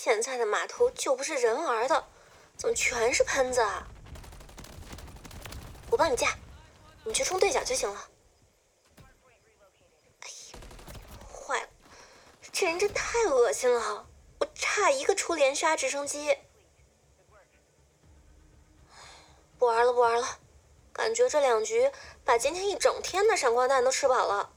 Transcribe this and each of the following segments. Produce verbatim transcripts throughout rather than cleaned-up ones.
现在的码头就不是人玩的，怎么全是喷子啊？我帮你架，你去冲对角就行了。哎呀，坏了，这人真太恶心了，我差一个出连杀直升机。不玩了不玩了，感觉这两局把今天一整天的闪光弹都吃饱了。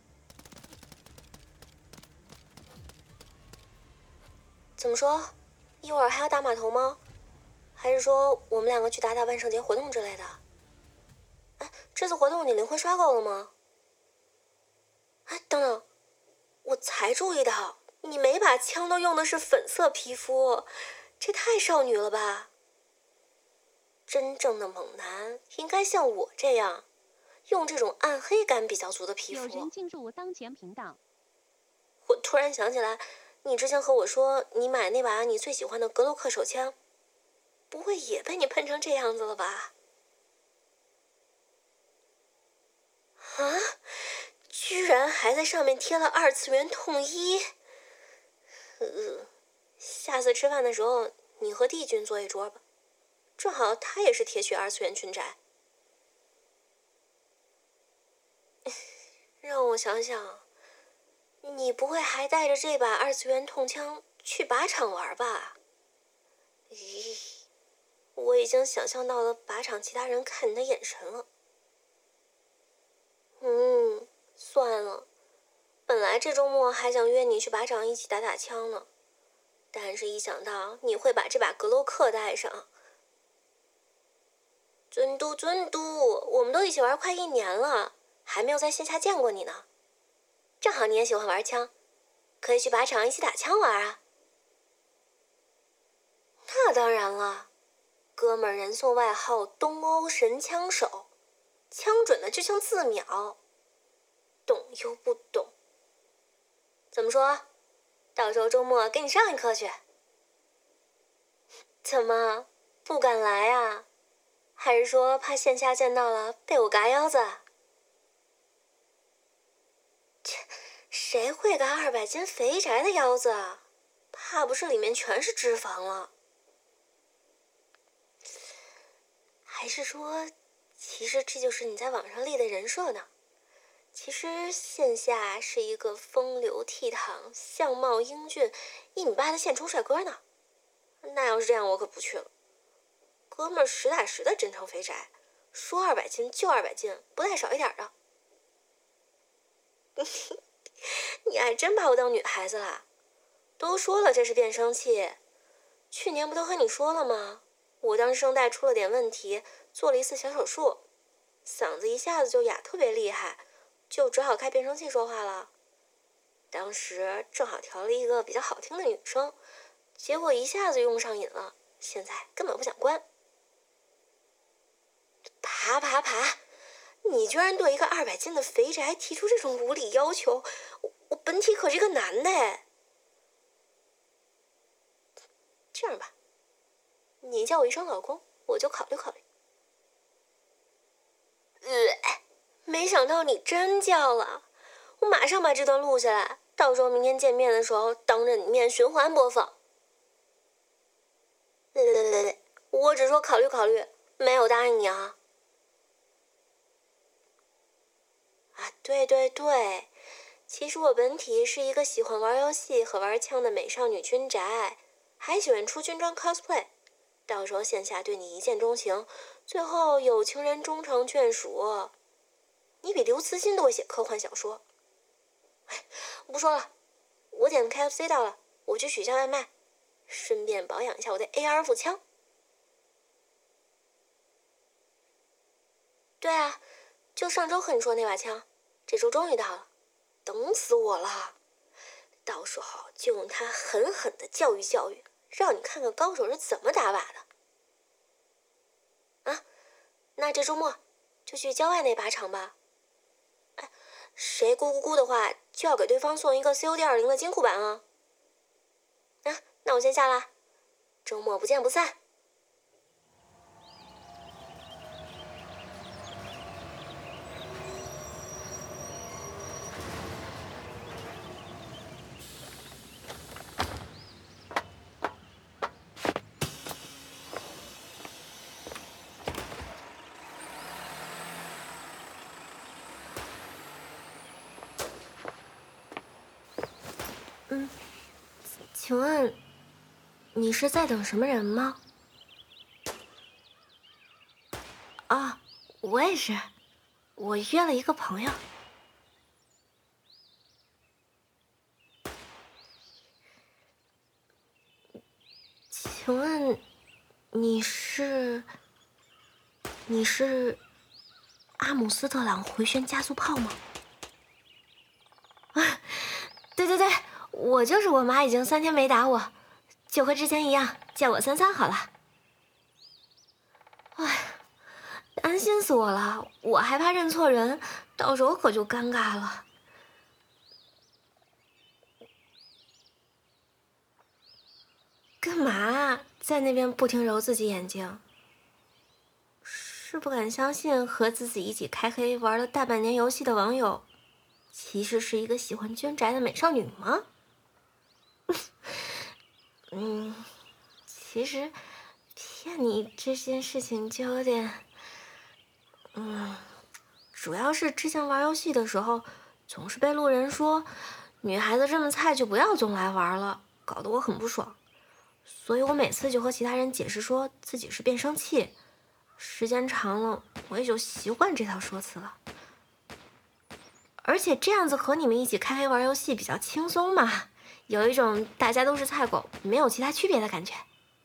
怎么说？一会儿还要打码头吗？还是说我们两个去打打万圣节活动之类的？哎，这次活动你灵魂刷够了吗？哎，等等，我才注意到你每把枪都用的是粉色皮肤，这太少女了吧？真正的猛男应该像我这样，用这种暗黑感比较足的皮肤。 有人进入当前频道。 我突然想起来，你之前和我说你买那把你最喜欢的格洛克手枪，不会也被你喷成这样子了吧？啊！居然还在上面贴了二次元统一。呃，下次吃饭的时候你和帝君坐一桌吧，正好他也是铁血二次元群宅。让我想想，你不会还带着这把二次元痛枪去靶场玩吧？咦，我已经想象到了靶场其他人看你的眼神了。嗯，算了，本来这周末还想约你去靶场一起打打枪呢，但是一想到你会把这把格洛克带上，尊嘟尊嘟，我们都一起玩快一年了，还没有在线下见过你呢。正好你也喜欢玩枪，可以去靶场一起打枪玩啊。那当然了，哥们儿人送外号东欧神枪手，枪准的就像字秒。懂又不懂。怎么说？到时候周末给你上一课去。怎么不敢来啊？还是说怕线下见到了被我嘎腰子？切，谁会嘎二百斤肥宅的腰子啊？怕不是里面全是脂肪了？还是说，其实这就是你在网上立的人设呢？其实线下是一个风流倜傥、相貌英俊、一米八的现充帅哥呢。那要是这样，我可不去了。哥们儿实打实的真诚肥宅，说二百斤就二百斤，不带少一点的。你还真把我当女孩子啦？都说了这是变声器，去年不都和你说了吗？我当时声带出了点问题，做了一次小手术，嗓子一下子就哑特别厉害，就只好开变声器说话了。当时正好调了一个比较好听的女声，结果一下子用上瘾了，现在根本不想关。爬爬爬！你居然对一个二百斤的肥宅提出这种无理要求，我我本体可是一个男的哎。这样吧，你叫我一声老公，我就考虑考虑。呃，没想到你真叫了，我马上把这段录下来，到时候明天见面的时候当着你面循环播放。对对对对，我只说考虑考虑，没有答应你啊。啊，对对对，其实我本体是一个喜欢玩游戏和玩枪的美少女军宅，还喜欢出军装 cosplay。到时候线下对你一见钟情，最后有情人终成眷属，你比刘慈欣都会写科幻小说。哎，不说了，我点的 K F C 到了，我去取消外卖，顺便保养一下我的 A R 步枪。对啊，就上周和你说那把枪，这周终于到了，等死我了。到时候就用它狠狠的教育教育，让你看看高手是怎么打靶的。啊，那这周末就去郊外那靶场吧。哎，谁咕咕咕的话，就要给对方送一个 C O D 二零的金库版啊。啊，那我先下啦，周末不见不散。 嗯，请问你是在等什么人吗？啊，我也是，我约了一个朋友。请问你是你是阿姆斯特朗回旋加速炮吗？啊，对对对，我就是。我妈已经三天没打我，就和之前一样，叫我三三好了。哎，担心死我了，我还怕认错人，到时候可就尴尬了。干嘛在那边不停揉自己眼睛？是不敢相信和自己一起开黑玩了大半年游戏的网友，其实是一个喜欢捐宅的美少女吗？嗯，其实骗你这件事情就有点……嗯，主要是之前玩游戏的时候，总是被路人说女孩子这么菜就不要总来玩了，搞得我很不爽。所以我每次就和其他人解释说自己是变声器，时间长了我也就习惯这套说辞了。而且这样子和你们一起开黑玩游戏比较轻松嘛，有一种大家都是菜狗，没有其他区别的感觉。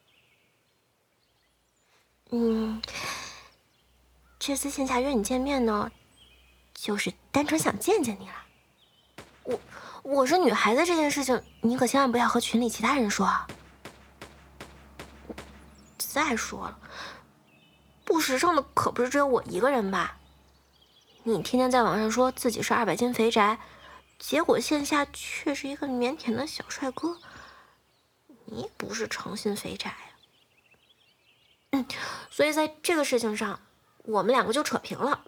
嗯，这次线下约你见面呢，就是单纯想见见你了。我我是女孩子这件事情，你可千万不要和群里其他人说啊。再说了，不时尚的可不是只有我一个人吧？你天天在网上说自己是二百斤肥宅，结果线下却是一个腼腆的小帅哥，你不是诚信肥宅啊？嗯，所以在这个事情上，我们两个就扯平了。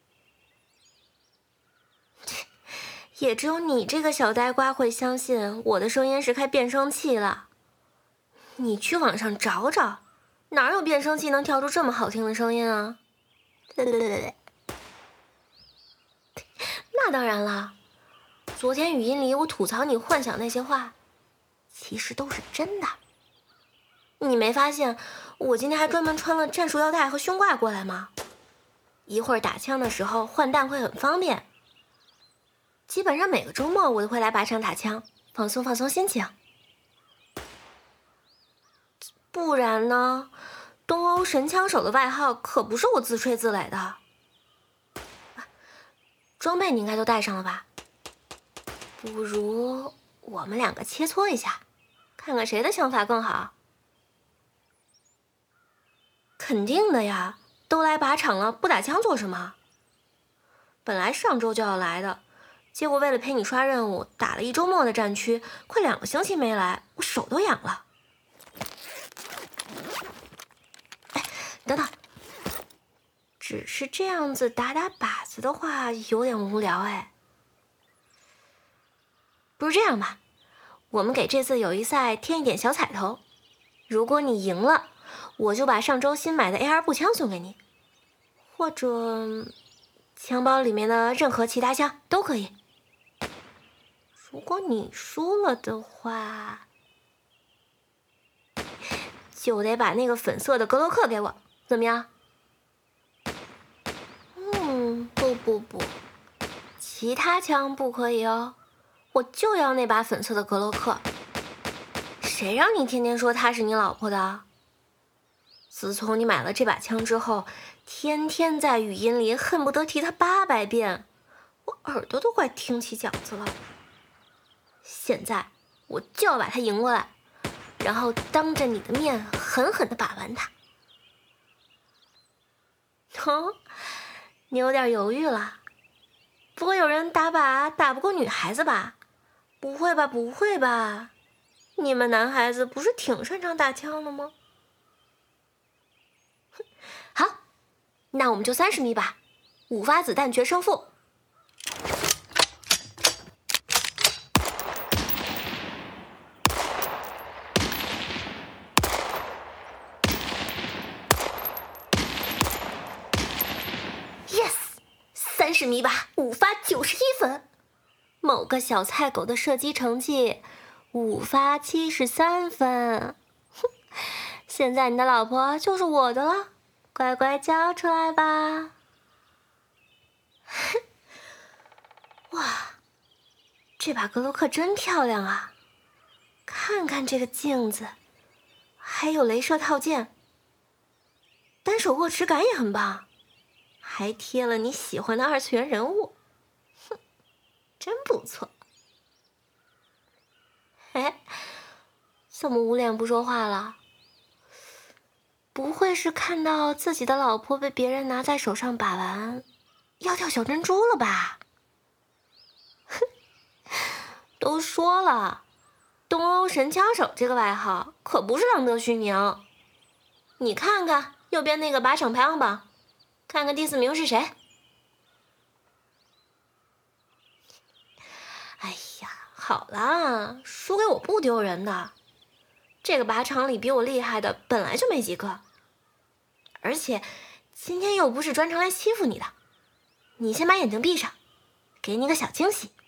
也只有你这个小呆瓜会相信我的声音是开变声器了。你去网上找找，哪有变声器能调出这么好听的声音啊？对对对对对。那当然了，昨天语音里我吐槽你幻想那些话，其实都是真的。你没发现我今天还专门穿了战术腰带和胸挂过来吗？一会儿打枪的时候换弹会很方便。基本上每个周末我都会来靶场打枪，放松放松心情。不然呢？东欧神枪手的外号可不是我自吹自擂的。装备你应该都带上了吧？不如我们两个切磋一下，看看谁的想法更好。肯定的呀，都来靶场了，不打枪做什么？本来上周就要来的，结果为了陪你刷任务，打了一周末的战区，快两个星期没来，我手都痒了。哎，等等，只是这样子打打靶子的话，有点无聊哎。不是这样吧？我们给这次友谊赛添一点小彩头，如果你赢了，我就把上周新买的 A R 步枪送给你，或者枪包里面的任何其他枪都可以。如果你输了的话，就得把那个粉色的格洛克给我，怎么样？嗯，不不不，其他枪不可以哦，我就要那把粉色的格洛克。谁让你天天说她是你老婆的？自从你买了这把枪之后，天天在语音里恨不得提她八百遍，我耳朵都快听起饺子了。现在我就要把她赢过来，然后当着你的面狠狠地把玩她。哦，你有点犹豫了。不会有人打靶打不过女孩子吧？不会吧，不会吧？你们男孩子不是挺擅长打枪的吗？好，那我们就三十米吧，五发子弹决胜负。Yes， 三十米吧，五发九十一分。某个小菜狗的射击成绩， 五发七十三分。哼，现在你的老婆就是我的了，乖乖交出来吧。哇，这把格洛克真漂亮啊！看看这个镜子，还有镭射套件，单手握持感也很棒，还贴了你喜欢的二次元人物，哼，真不错。哎，怎么捂脸不说话了？不会是看到自己的老婆被别人拿在手上把玩，要掉小珍珠了吧？哼，都说了，东欧神枪手这个外号可不是浪得虚名。你看看右边那个靶场排行榜，看看第四名是谁？哎呀，好啦，输给我不丢人的。这个靶场里比我厉害的本来就没几个，而且今天又不是专程来欺负你的。你先把眼睛闭上，给你个小惊喜。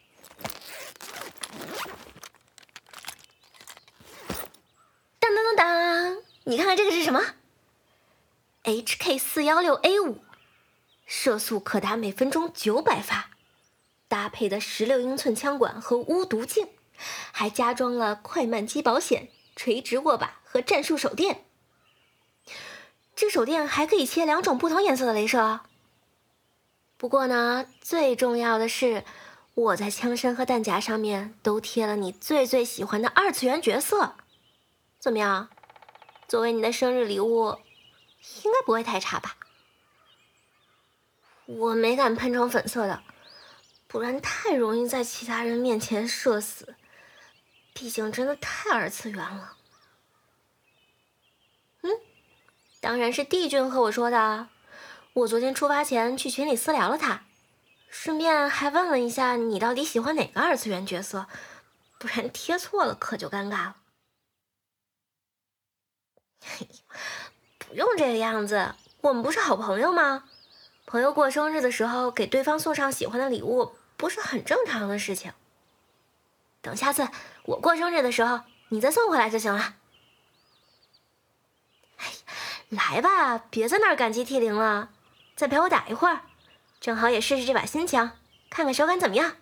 当当当当，你看看这个是什么 ？H K 四一六 A 五，射速可达每分钟九百发，搭配的十六英寸枪管和无毒镜，还加装了快慢机保险、垂直握把和战术手电。这手电还可以切两种不同颜色的镭射哦。不过呢，最重要的是，我在枪身和弹夹上面都贴了你最最喜欢的二次元角色。怎么样？作为你的生日礼物，应该不会太差吧？我没敢喷成粉色的，不然太容易在其他人面前社死，毕竟真的太二次元了。嗯，当然是帝君和我说的。我昨天出发前去群里私聊了他，顺便还问了一下你到底喜欢哪个二次元角色，不然贴错了可就尴尬了。不用这个样子，我们不是好朋友吗？朋友过生日的时候给对方送上喜欢的礼物，不是很正常的事情。等下次我过生日的时候，你再送回来就行了。哎，来吧，别在那儿感激涕零了，再陪我打一会儿，正好也试试这把新枪，看看手感怎么样。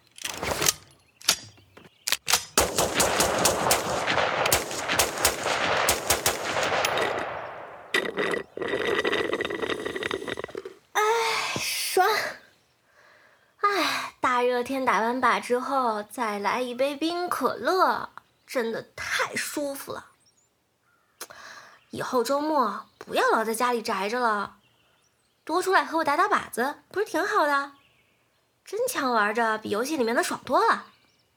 爽！哎，大热天打完靶之后，再来一杯冰可乐，真的太舒服了。以后周末不要老在家里宅着了，多出来和我打打靶子，不是挺好的？真枪玩着比游戏里面的爽多了。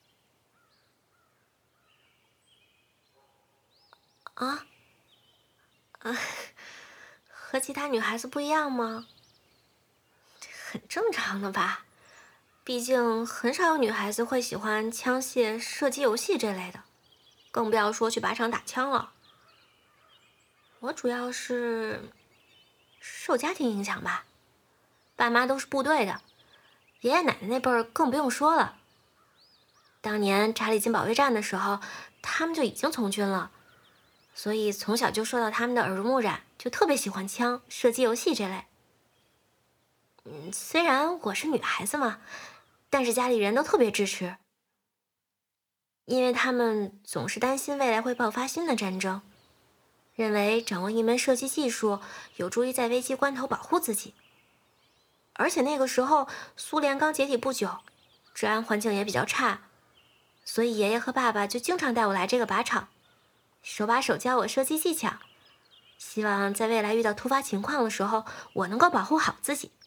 啊？啊？和其他女孩子不一样吗？很正常的吧，毕竟很少有女孩子会喜欢枪械、射击游戏这类的，更不要说去靶场打枪了。我主要是受家庭影响吧，爸妈都是部队的，爷爷奶奶那辈儿更不用说了。当年查理金保卫战的时候，他们就已经从军了，所以从小就受到他们的耳濡目染，就特别喜欢枪、射击游戏这类。嗯，虽然我是女孩子嘛，但是家里人都特别支持，因为他们总是担心未来会爆发新的战争，认为掌握一门射击技术有助于在危机关头保护自己。而且那个时候苏联刚解体不久，治安环境也比较差，所以爷爷和爸爸就经常带我来这个靶场，手把手教我射击技巧，希望在未来遇到突发情况的时候，我能够保护好自己。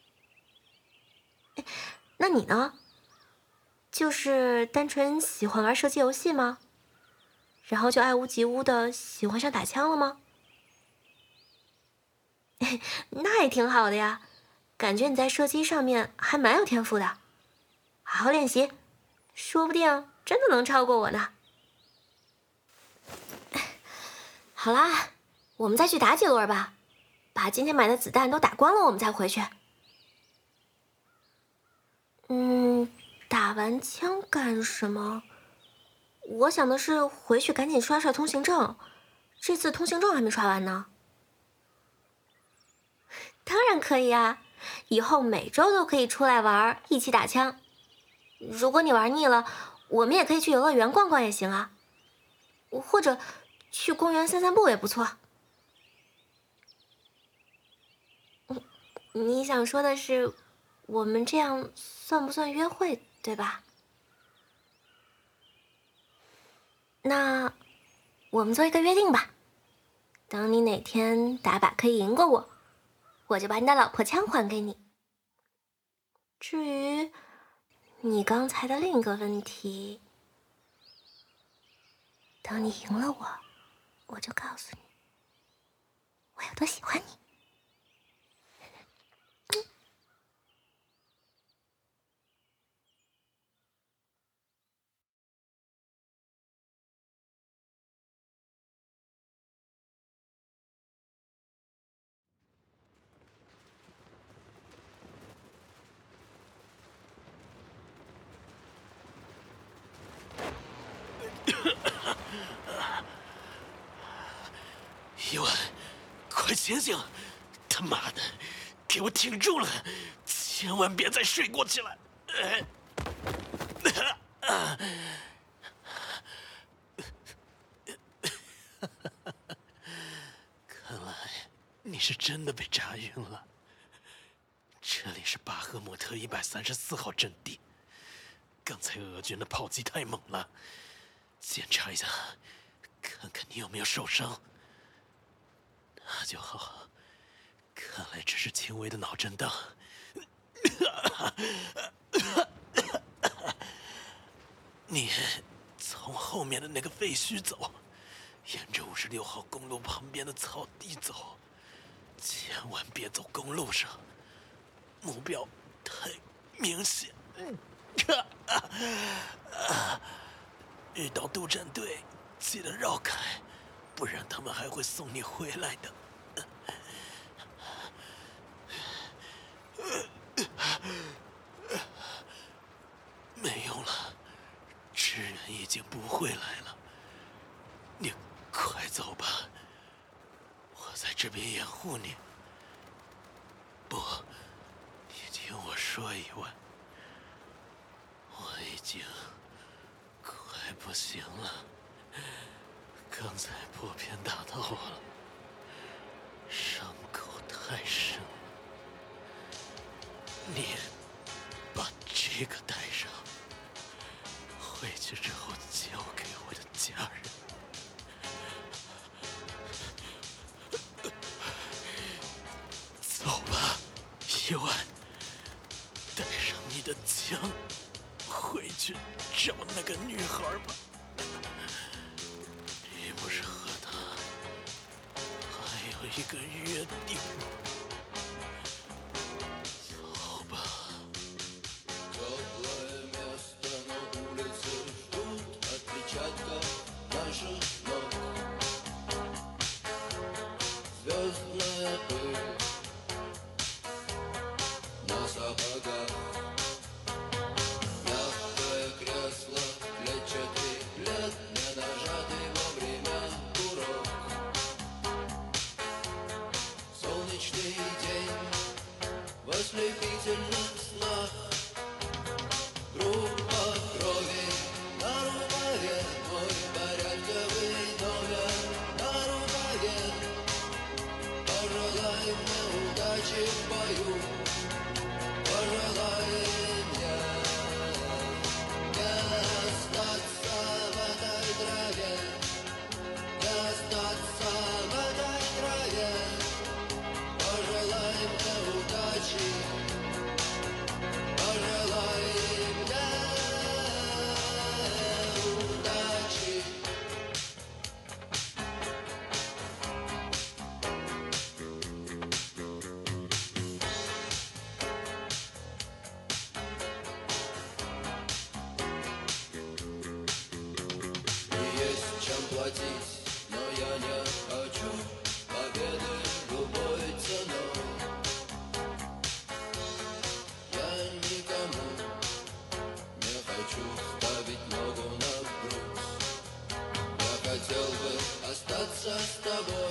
那你呢？就是单纯喜欢玩射击游戏吗？然后就爱屋及乌的喜欢上打枪了吗？那也挺好的呀，感觉你在射击上面还蛮有天赋的，好好练习，说不定真的能超过我呢。好啦，我们再去打几轮吧，把今天买的子弹都打光了，我们再回去。嗯，打完枪干什么？ 我想的是回去赶紧刷刷通行证，这次通行证还没刷完呢。当然可以啊，以后每周都可以出来玩，一起打枪。如果你玩腻了，我们也可以去游乐园逛逛也行啊，或者去公园散散步也不错。嗯，你想说的是，我们这样算不算约会，对吧？那我们做一个约定吧，等你哪天打靶可以赢过我，我就把你的老婆枪还给你。至于你刚才的另一个问题，等你赢了我，我就告诉你我有多喜欢你。 伊万，快醒醒！他妈的，给我挺住了，千万别再睡过去了。看来你是真的被炸晕了。这里是巴赫穆特一百三十四号阵地，刚才俄军的炮击太猛了，检查一下，看看你有没有受伤。那就好，看来只是轻微的脑震荡。你从后面的那个废墟走，沿着五十六号公路旁边的草地走，千万别走公路上，目标太明显。遇到督战队，记得绕开，不然他们还会送你回来的。没用了，支援已经不会来了。你快走吧，我在这边掩护你。不，你听我说，伊万，我已经快不行了。刚才破片打到我了，伤口太深了。你把这个带上，回去之后交给我的家人。走吧，伊万，带上你的枪，回去找那个女孩吧。你不是和她还有一个约定吗？走吧。 Ставить ногу на брус. хотел бы остаться с тобой.